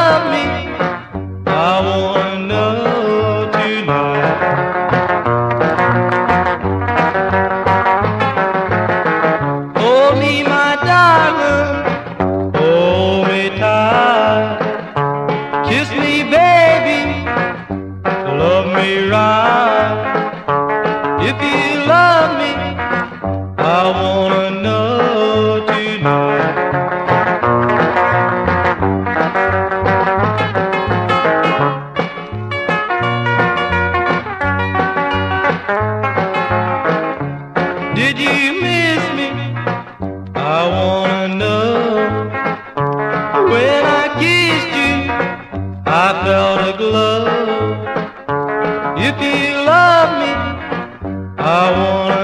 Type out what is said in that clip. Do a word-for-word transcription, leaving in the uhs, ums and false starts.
love me, I wanna know tonight. Hold me, my darling, hold me tight. Kiss me, baby, love me right. If you love me, I wanna know tonight. Did you miss me? I wanna know. When I kissed you, I felt a glow. If you love me, I wanna